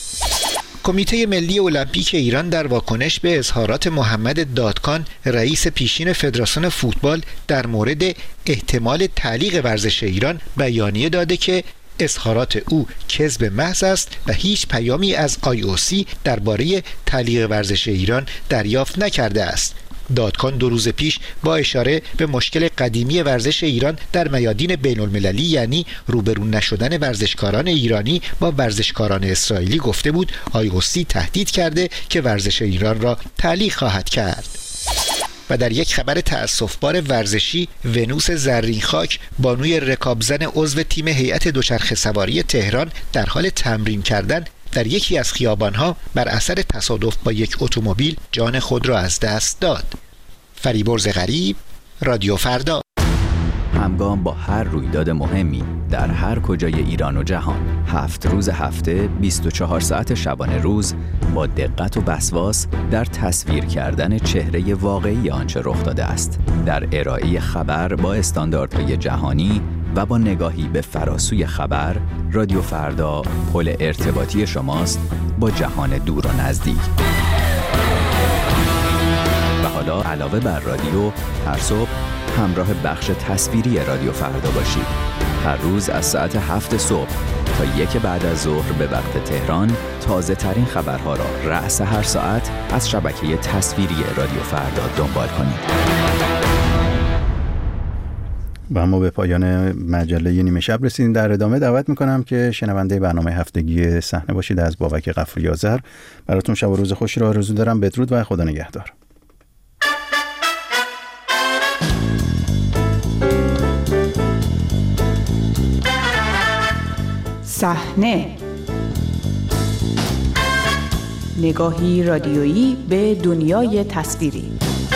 کمیته ملی المپیک ایران در واکنش به اظهارات محمد دادکان رئیس پیشین فدراسیون فوتبال در مورد احتمال تعلیق ورزش ایران بیانیه داده که اظهارات او کذب محض است و هیچ پیامی از IOC درباره تعلیق ورزش ایران دریافت نکرده است. دادکان 2 روز پیش با اشاره به مشکل قدیمی ورزش ایران در میادین بین المللی، یعنی روبرو نشدن ورزشکاران ایرانی با ورزشکاران اسرائیلی، گفته بود IOC تهدید کرده که ورزش ایران را تعلیق خواهد کرد. و در یک خبر تأسف‌بار ورزشی، ونوس زرینخاک بانوی رکابزن عضو تیم هیئت دوچرخه سواری تهران در حال تمرین کردن در یکی از خیابانها بر اثر تصادف با یک اتومبیل جان خود را از دست داد. فریبرز غریب، رادیو فردا. همگام با هر رویداد مهمی در هر کجای ایران و جهان، 7 روز هفته 24 ساعت شبانه روز با دقت و وسواس در تصویر کردن چهره واقعی آنچه رخ داده است، در ارائه خبر با استانداردهای جهانی و با نگاهی به فراسوی خبر. رادیو فردا پل ارتباطی شماست با جهان دور و نزدیک. و حالا علاوه بر رادیو، هر صبح همراه بخش تصویری رادیو فردا باشید. هر روز از ساعت 7 صبح تا 1 بعد از ظهر به وقت تهران تازه ترین خبرها را رأس هر ساعت از شبکه تصویری رادیو فردا دنبال کنید. و اما به پایان مجله نیمه شب رسیدیم. در ادامه دعوت میکنم که شنونده برنامه هفتگی صحنه باشید از بابک غفوری آذر. براتون شب و روز خوشی را آرزو دارم. بدرود و خدا نگهدار. صحنه، نگاهی رادیویی به دنیای تصویری.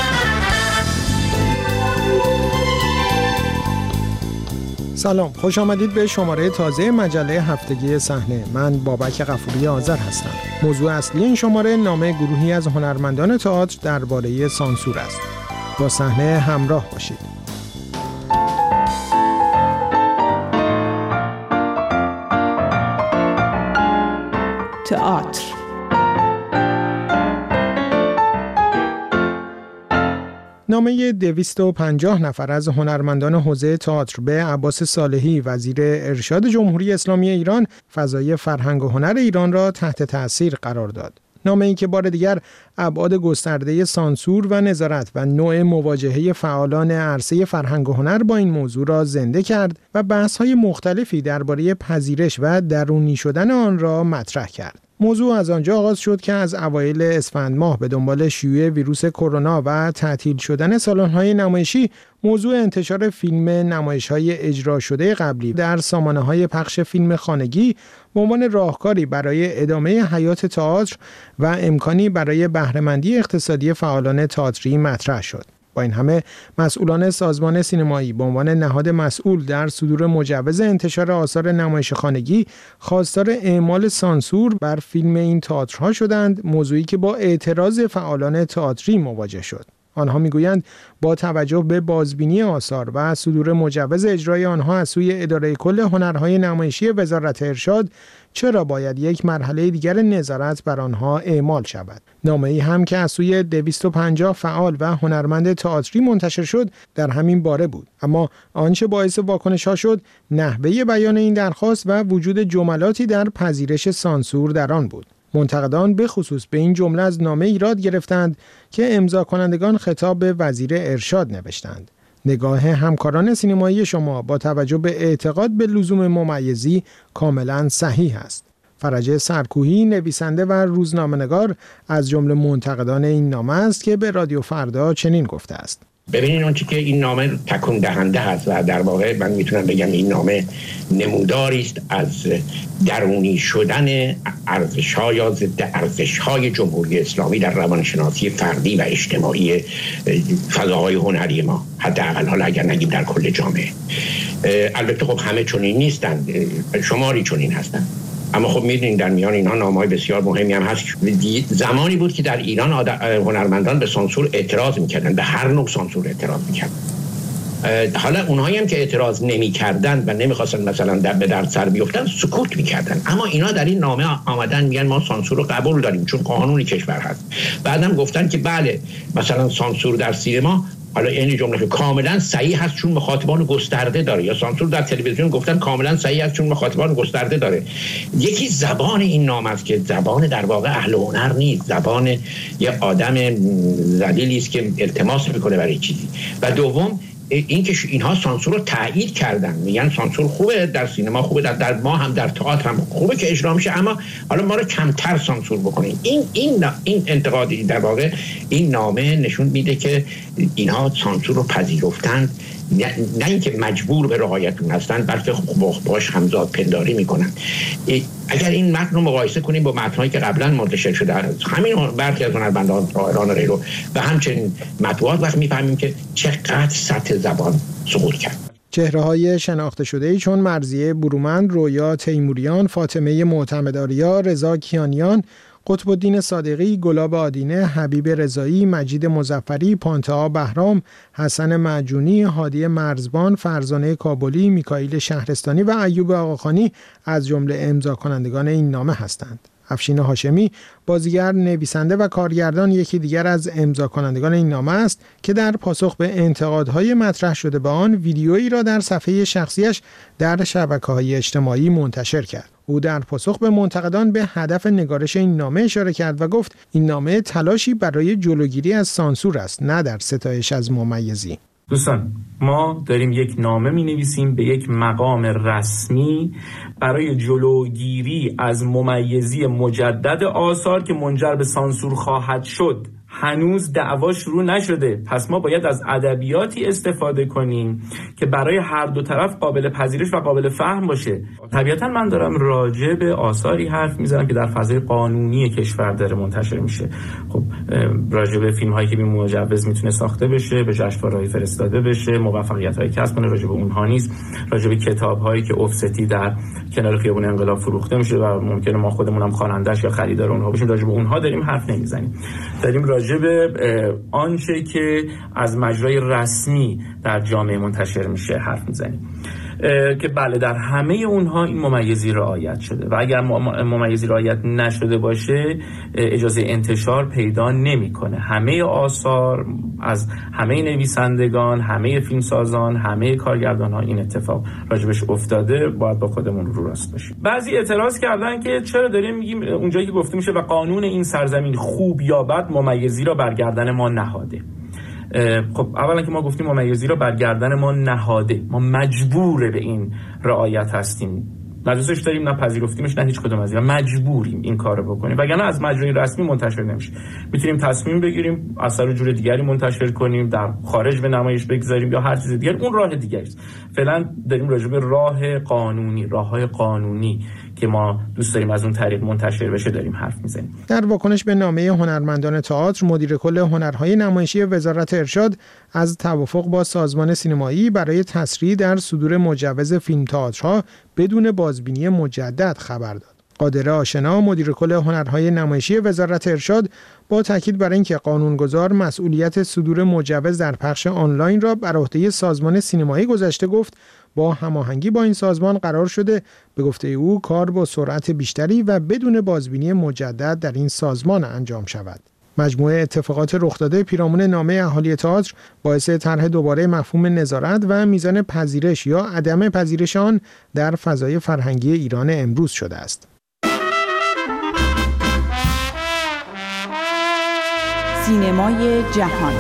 سلام، خوش آمدید به شماره تازه مجله هفتگی صحنه. من بابک غفوری آذر هستم. موضوع اصلی این شماره نامه گروهی از هنرمندان تئاتر درباره سانسور است. با صحنه همراه باشید. تئاتر. نامه 250 نفر از هنرمندان حوزه تئاتر به عباس صالحی وزیر ارشاد جمهوری اسلامی ایران فضای فرهنگ و هنر ایران را تحت تأثیر قرار داد. نامه‌ای که بار دیگر ابعاد گسترده سانسور و نظارت و نوع مواجهه فعالان عرصه فرهنگ و هنر با این موضوع را زنده کرد و بحث‌های مختلفی درباره پذیرش و درونی شدن آن را مطرح کرد. موضوع از آنجا آغاز شد که از اوایل اسفند ماه به دنبال شیوع ویروس کرونا و تعطیل شدن سالن‌های نمایشی، موضوع انتشار فیلم نمایش‌های اجرا شده قبلی در سامانه‌های پخش فیلم خانگی به عنوان راهکاری برای ادامه حیات تئاتر و امکانی برای بهره‌مندی اقتصادی فعالان تئاتری مطرح شد. با این همه مسئولان سازمان سینمایی به عنوان نهاد مسئول در صدور مجوز انتشار آثار نمایش خانگی خواستار اعمال سانسور بر فیلم این تئاترها شدند، موضوعی که با اعتراض فعالان تئاتری مواجه شد. آنها میگویند با توجه به بازبینی آثار و صدور مجوز اجرای آنها از سوی اداره کل هنرهای نمایشی وزارت ارشاد، چرا باید یک مرحله دیگر نظارت بر آنها اعمال شود؟ نامه‌ای هم که از سوی 250 فعال و هنرمند تئاتری منتشر شد در همین باره بود. اما آنچه باعث واکنش‌ها شد نحوه بیان این درخواست و وجود جملاتی در پذیرش سانسور در آن بود. منتقدان به خصوص به این جمله از نامه ایراد گرفتند که امضا کنندگان خطاب به وزیر ارشاد نوشتند: نگاه همکاران سینمایی شما با توجه به اعتقاد به لزوم ممیزی کاملا صحیح است. فرجه سرکوهی، نویسنده و روزنامه‌نگار از جمله منتقدان این نامه است که به رادیو فردا چنین گفته است: ببینید اون چی که این نامه تکون دهنده هست و در واقع من میتونم بگم این نامه نموداری است از درونی شدن ارزش‌ها یا ضد ارزش‌های جمهوری اسلامی در روانشناسی فردی و اجتماعی فضاهای هنری ما، حداقل حالا اگر نگیم در کل جامعه. البته خب همه چنین نیستند، شماری چنین هستند، اما خب میدونید در میان اینها نامه‌های بسیار مهمی هم هست. زمانی بود که در ایران هنرمندان به سانسور اعتراض میکردن، به هر نوع سانسور اعتراض میکردن. حالا اونهایی هم که اعتراض نمیکردن و نمیخواستن مثلا به درد سر بیفتن سکوت میکردن، اما اینا در این نامه آمدن میگن ما سانسور رو قبول داریم چون قانون کشور هست. بعدم گفتن که بله مثلا سانسور در سینما حالا این جمله که کاملا صحیح هست چون مخاطبان گسترده داره، یا سانسور در تلویزیون گفتن کاملا صحیح هست چون مخاطبان گسترده داره. یکی زبان این نامه است که زبان در واقع اهل هنر نیست، زبان یه آدم ذلیلی است که التماس میکنه برای چیزی. و دوم این که اینها سانسور رو تایید کردن، میگن سانسور خوبه در سینما، خوبه در ما هم در تئاتر هم خوبه که اجرا میشه، اما حالا ما رو کمتر سانسور بکنیم. این انتقادی در واقع این نامه نشون میده که اینها سانسور رو پذیرفتند، نه اینکه مجبور به رعایت اون هستند بلکه باش همزاد پنداری میکنن. اگر این متن رو مقایسه کنیم با متن‌هایی که قبلا منتشر شده همین برخی از هنرمندان طاهران ریلو و همچنین مطبوعات، وقت میفهمیم که چقدر سطح زبان سقوط کرد. چهره‌های شناخته شده‌ای چون مرضیه برومند، رویا تیموریان، فاطمه معتمدآریا، رضا کیانیان، قطب الدین صادقی، گلاب آدینه، حبیب رضایی، مجید مظفری، پانتها بهرام، حسن معجونی، هادی مرزبان، فرزانه کابلی، میکائیل شهرستانی و ایوب آقاخانی از جمله امضا کنندگان این نامه هستند. افشین هاشمی، بازیگر، نویسنده و کارگردان، یکی دیگر از امضا کنندگان این نامه است که در پاسخ به انتقادهای مطرح شده به آن ویدیویی را در صفحه شخصیش در شبکه‌های اجتماعی منتشر کرد. او در پاسخ به منتقدان به هدف نگارش این نامه اشاره کرد و گفت این نامه تلاشی برای جلوگیری از سانسور است، نه در ستایش از ممیزی. دوستان، ما داریم یک نامه می نویسیم به یک مقام رسمی برای جلوگیری از ممیزی مجدد آثار که منجر به سانسور خواهد شد. هنوز دعوا شروع نشده، پس ما باید از ادبیاتی استفاده کنیم که برای هر دو طرف قابل پذیرش و قابل فهم باشه. طبیعتا من دارم راجع به آثاری حرف میزنم که در فضای قانونی کشور داره منتشر میشه. خب راجع به فیلم هایی که بی مجوز میتونه ساخته بشه، به جشنواره‌های فرستاده بشه، موفقیت هایی کسب کنه، راجع به اونها نیست. راجع به کتاب هایی که افستی در کنار خیابون انقلاب فروخته میشه و ممکنه ما خودمون هم خواننده‌اش یا خریدار اونها باشیم، راجع به اونها داریم حرف نمیزنیم. داریم راجع به آنچه که از مجرای رسمی در جامعه منتشر میشه حرف میزنیم که بله در همه اونها این ممیزی رعایت شده و اگر ممیزی رعایت نشده باشه اجازه انتشار پیدا نمیکنه. همه آثار از همه نویسندگان، همه فیلمسازان، همه کارگردان‌ها این اتفاق راجبش افتاده، باید با خودمون رو راست باشیم. بعضی اعتراض کردن که چرا داریم میگیم اونجایی که گفته میشه و قانون این سرزمین خوب یا بد ممیزی را بر گردن ما نهاده. خب اولا که ما گفتیم ممیزی را بر گردن ما نهاده، ما مجبور به این رعایت هستیم، نه دوستش داریم نه پذیرفتیمش نه هیچ کدوم از اینا، مجبوریم این کارو بکنیم وگرنه از مجرای رسمی منتشر نمیشه. میتونیم تصمیم بگیریم اثر رو جور دیگری منتشر کنیم، در خارج به نمایش بگذاریم یا هر چیز دیگه، اون راه دیگری است. فعلا داریم راجع به راههای قانونی که ما دوست داریم از اون طریق منتشر بشه داریم حرف میزنیم. در واکنش به نامه هنرمندان تئاتر، مدیر کل هنرهای نمایشی وزارت ارشاد از توافق با سازمان سینمایی برای تسریع در صدور مجوز فیلم تئاترها بدون بازبینی مجدد خبر داد. قادر آشنا، مدیر کل هنرهای نمایشی وزارت ارشاد، با تاکید بر اینکه قانونگذار مسئولیت صدور مجوز در پخش آنلاین را بر عهده سازمان سینمایی گذاشته، گفت با هماهنگی با این سازمان قرار شده به گفته او کار با سرعت بیشتری و بدون بازبینی مجدد در این سازمان انجام شود. مجموعه اتفاقات رخداده پیرامون نامه اهالی تئاتر باعث طرح دوباره مفهوم نظارت و میزان پذیرش یا عدم پذیرش آن در فضای فرهنگی ایران امروز شده است. سینمای جهان.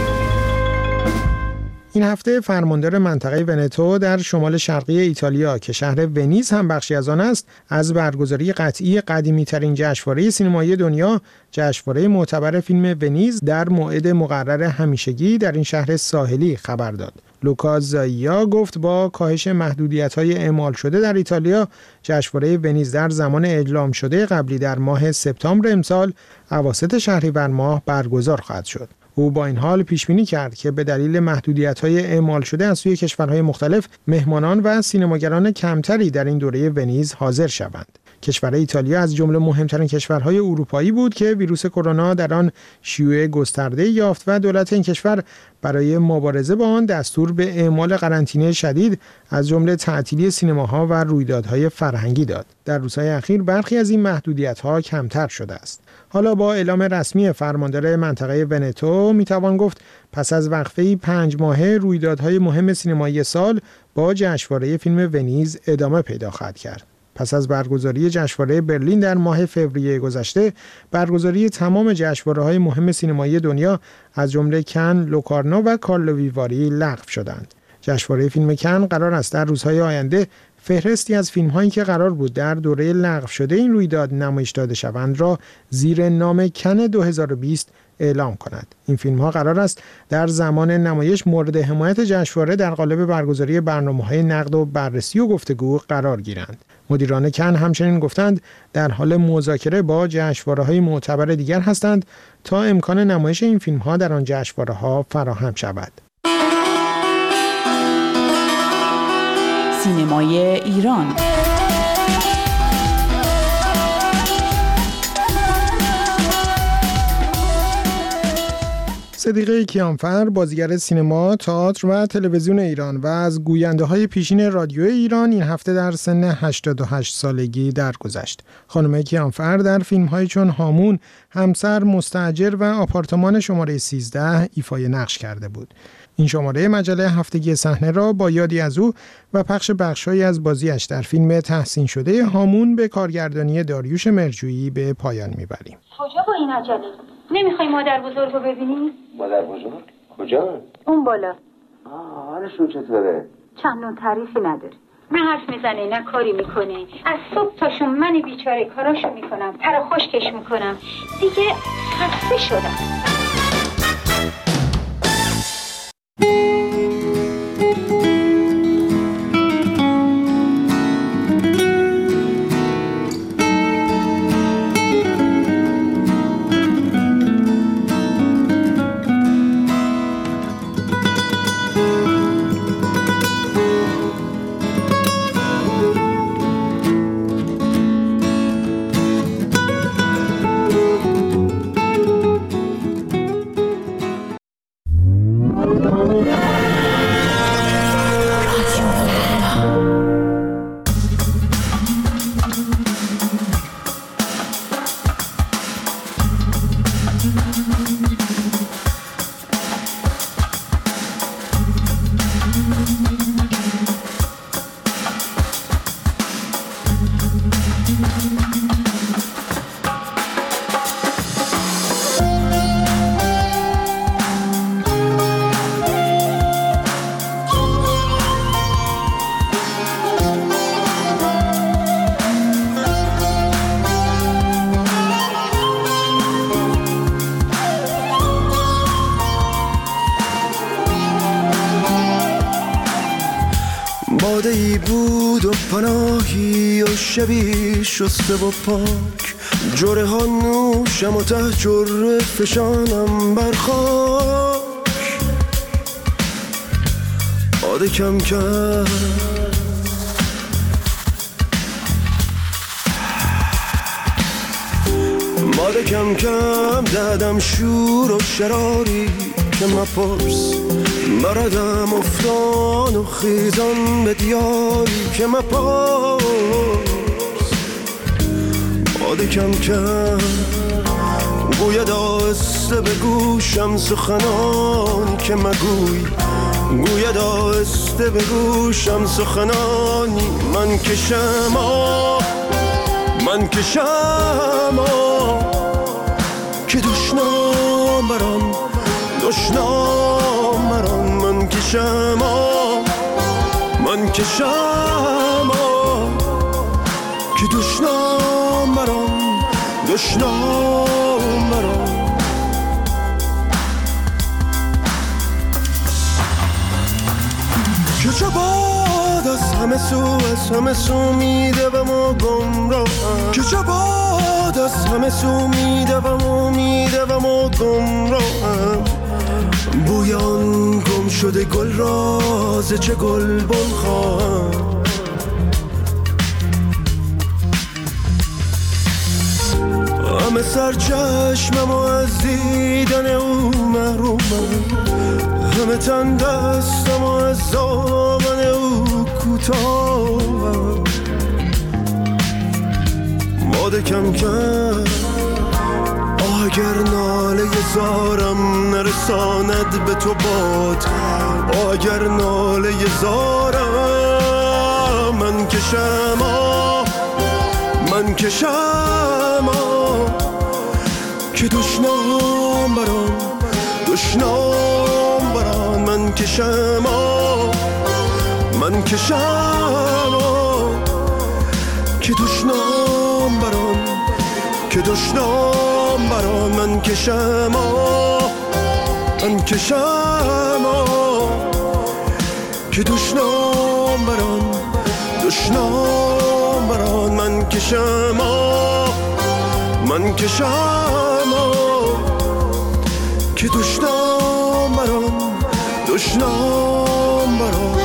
این هفته فرماندار منطقه ونتو در شمال شرقی ایتالیا که شهر ونیز هم بخشی از آن است، از برگزاری قطعی قدیمی‌ترین جشنواره سینمایی دنیا، جشنواره معتبر فیلم ونیز، در موعد مقرر همیشگی در این شهر ساحلی خبر داد. لوکا زایا گفت با کاهش محدودیت‌های اعمال شده در ایتالیا، جشنواره ونیز در زمان اعلام شده قبلی در ماه سپتامبر امسال اواسط شهریور ماه برگزار خواهد شد. او با این حال پیش بینی کرد که به دلیل محدودیت‌های اعمال شده از سوی کشورهای مختلف، مهمانان و سینماگران کمتری در این دوره ونیز حاضر شوند. کشور ایتالیا از جمله مهمترین کشورهای اروپایی بود که ویروس کرونا در آن شیوع گسترده یافت و دولت این کشور برای مبارزه با آن دستور به اعمال قرنطینه شدید از جمله تعطیلی سینماها و رویدادهای فرهنگی داد. در روزهای اخیر برخی از این محدودیت‌ها کمتر شده است. حالا با اعلام رسمی فرماندار منطقه ونتو میتوان گفت پس از وقفه‌ای 5 ماهه رویدادهای مهم سینمایی سال با جشنواره فیلم ونیز ادامه پیدا خواهد کرد. پس از برگزاری جشنواره برلین در ماه فوریه گذشته، برگزاری تمام جشنواره‌های مهم سینمایی دنیا از جمله کن، لوکارنو و کارلوویواری لغو شدند. جشنواره فیلم کن قرار است در روزهای آینده فهرستی از فیلم‌هایی که قرار بود در دوره لغو شده این رویداد نمایش داده شوند را زیر نام کن 2020 اعلام کند. این فیلم‌ها قرار است در زمان نمایش مورد حمایت جشنواره در قالب برگزاری برنامه‌های نقد و بررسی و گفتگو قرار گیرند. مدیران کن همچنین گفتند در حال مذاکره با جشنواره‌های معتبر دیگر هستند تا امکان نمایش این فیلم‌ها در آن جشنواره‌ها فراهم شود. سینمای ایران. صدیقه کیانفر بازیگر سینما، تئاتر و تلویزیون ایران و از گوینده‌های پیشین رادیو ایران این هفته در سن 88 سالگی درگذشت. خانم کیانفر در فیلم‌هایی چون هامون، همسر، مستاجر و آپارتمان شماره 13 ایفای نقش کرده بود. این شماره مجله هفتگی صحنه را با یادی از او و پخش بخش‌هایی از بازیش در فیلم تحسین شده هامون به کارگردانی داریوش مرجویی به پایان می‌بریم. کجا با این عجله؟ نمیخوای مادر بزرگ رو ببینی؟ مادر بزرگ؟ کجا؟ اون بالا. حالشون چطوره؟ چندان تعریفی نداره. نه حرف میزنه نه کاری میکنه. از صبح تا شب من بیچاره کاراشو میکنم، تر خشکش میکنم. دیگه خسته شدم. باده‌ای بود و پناهی و شبی شسته و پاک، جره ها نوشم و ته جره فشانم بر خاک. باده کم کم باده کم کم دادم شور و شراری که مپرس، بردم افتان و خیزان به دیاری که مپرس. باده کم کم گوید آهسته به گوشم سخنانی که مگوی، گوید آهسته به گوشم سخنانی. من کشم من کشم که دشنام بران دشنام بران. من کشم من کشم که دشنام بران دشنام بران. که چه باد از همه سو میدوم و گمراهم، که چه باد از همه سو میدوم و گمراهم. بویان گم شده گل راز چه گل بن خواهم. همه سر چشمم و از دیدن او محرومم، همه تن دستم و از دامن او کوتاهم. باده کم کم اگر ناله زارم نرساند به تو باد، اگر ناله زارم من کشم من کشم که دشنام بران دشنام بران. من کشم من کشم که دشنام بران که دشنام بران. من کشم من کشم که دشنام بران دشنام بران. من کشم من کشم که دشنام بران دشنام بران.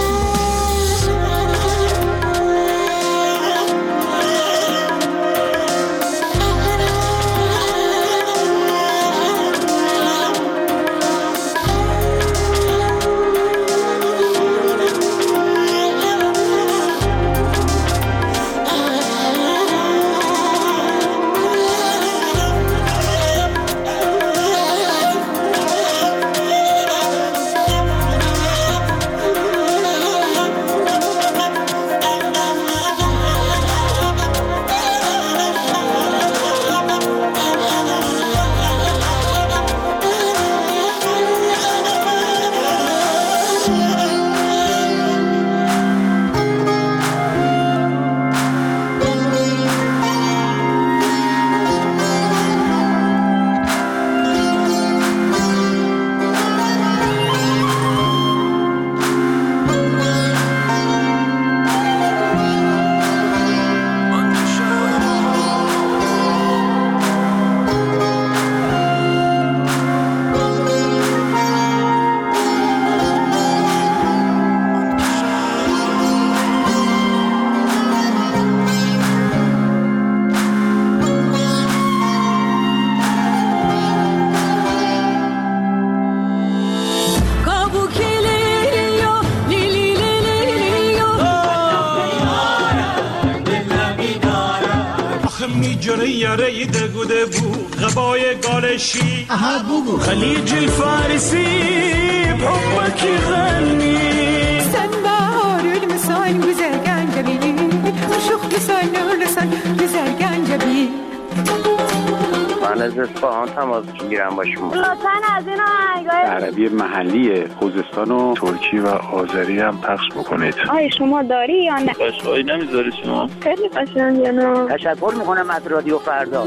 جنه یاره دگوده بو غبای گالشی خلیج الفارسی بحبك يغني سنبار المساين وزرقان جبيني وشوخ لسان ولسان وزرقان جبيني من از اصفهان تماس میگیرم با شما. لطفاً از این آهنگای عربی محلی خوزستان و ترکی و آذری هم پخش بکنید. آیا شما داری یا نه؟ قشقایی نمیذاری شما؟ خیلی قشنگه نه. تشکر میکنم از رادیو فردا.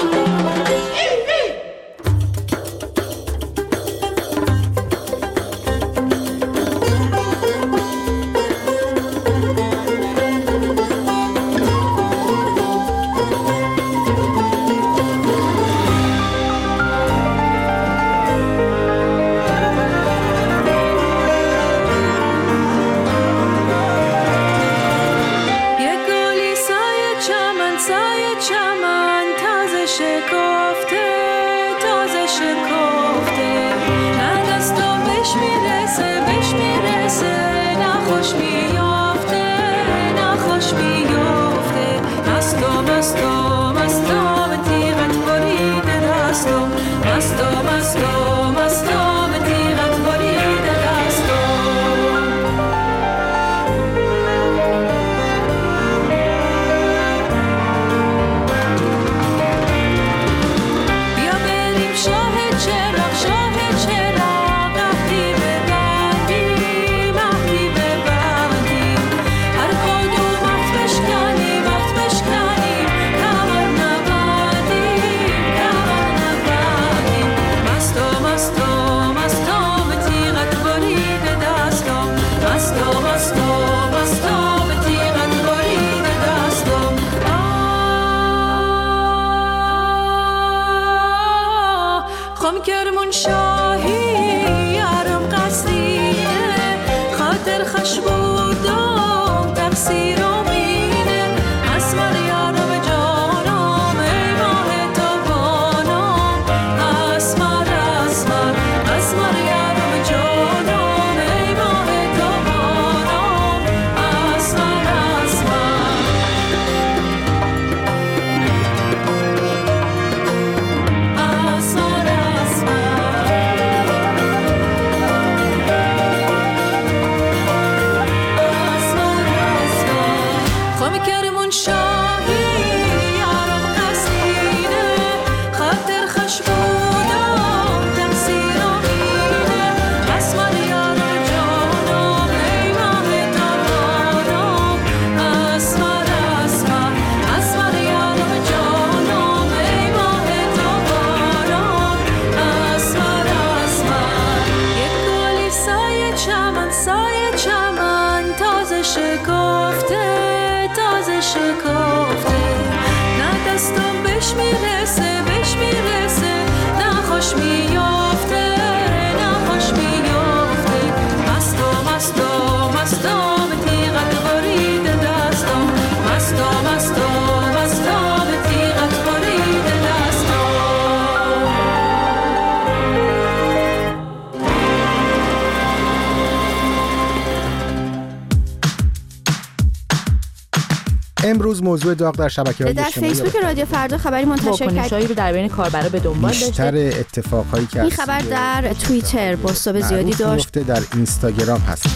امروز موضوع داغ در شبکه‌های اجتماعی در فیسبوک رادیو فردا خبری منتشر کرد رو در بین کاربرا به دنبال داشته. بیشتر اتفاقایی که این خبر در توییتر بازتاب زیادی داشت. در اینستاگرام هست.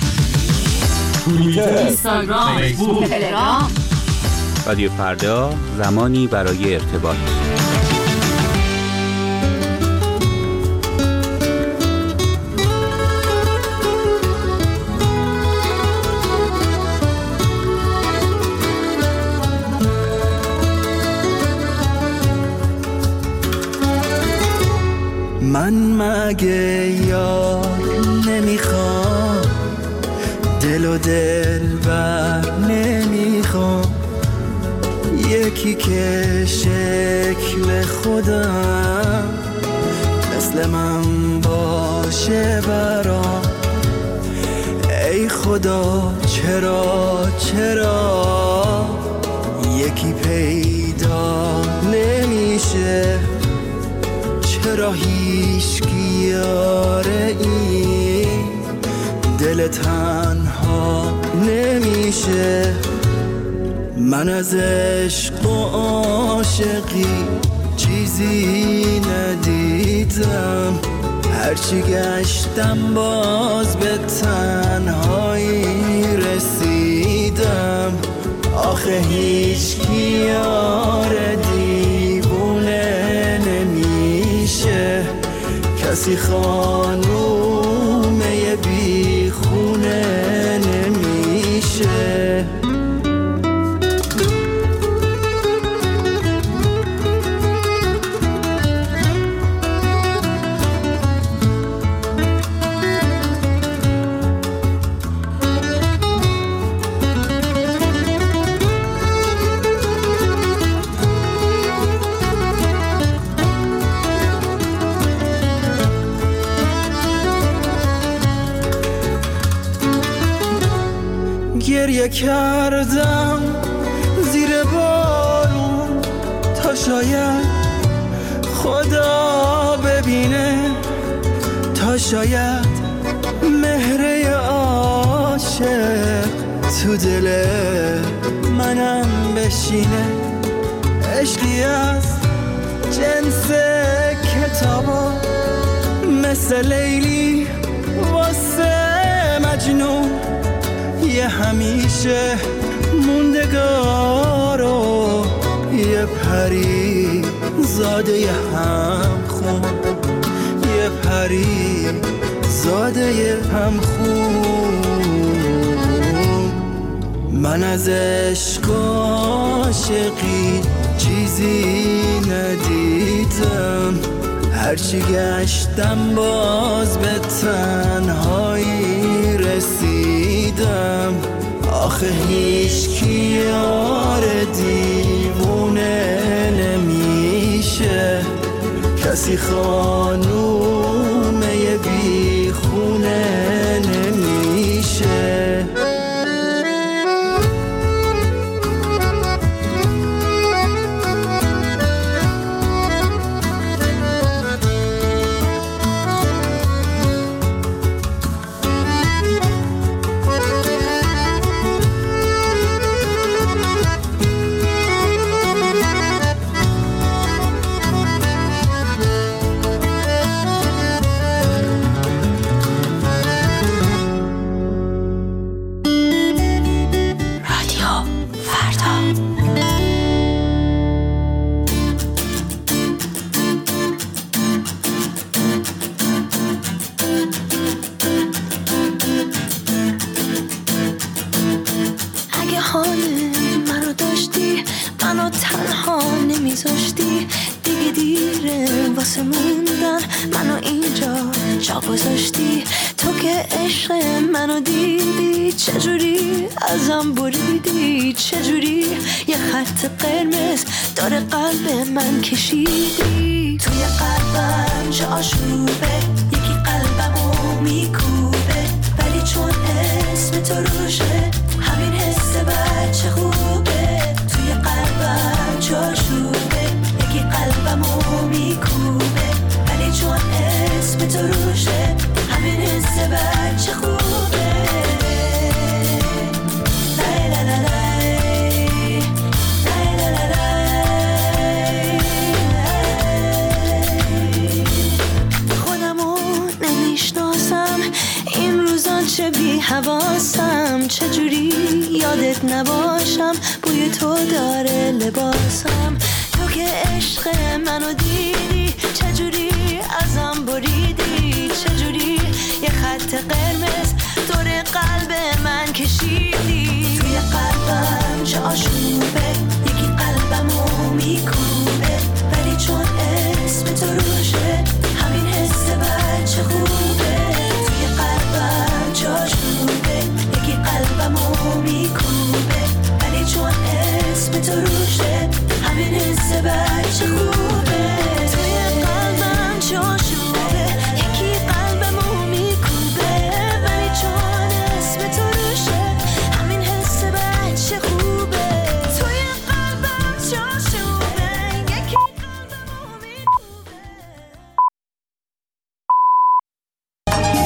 توییتر، اینستاگرام، فیسبوک، تلگرام. رادیو فردا، زمانی برای ارتباط. من مگه یار نمیخوام، دل و دل بر نمیخوام، یکی که شکل خودم مثل من باشه برام. ای خدا چرا یکی پیدا نمیشه، چرا هیچکی یاره این دل تنها نمیشه. من از عشق و عاشقی چیزی ندیدم، هرچی گشتم باز به تنهایی رسیدم. آخه هیچ کی یار دیوونه نمیشه، کسی خانومه بی خونه نمیشه. گریه کردم زیر بارون تا شاید خدا ببینه، تا شاید مهر عاشق تو دل منم بشینه. عشقی از جنس کتابا مثل لیلی واسه مجنون، یه همیشه موندگارو، یه پری زاده هم خون، یه پری زاده هم خون. من از عشق و عاشقی چیزی ندیدم، هرچی گشتم باز به تنهایی رسیدم. آخه هیچ کی یار دیوونه نمیشه، کسی خانومه بی خونه نمیشه. ازم بریدی چجوری، یه خط قرمز داره قلب من کشیدی. توی قلبم چه آشوبه، یکی قلبمو میکوبه، ولی چون اسم تو روشه همین حس بچه خوبه. توی قلبم چه آشوبه، یکی قلبمو میکوبه، ولی چون اسم تو روشه همین حس بچه خوبه. چه بی حواسم، چجوری یادت نباشم، بوی تو داره لباسم. تو که عشق منو دیدی چجوری ازم بریدی، چجوری یه خط قرمز دور قلب من کشیدی. توی قلبم چه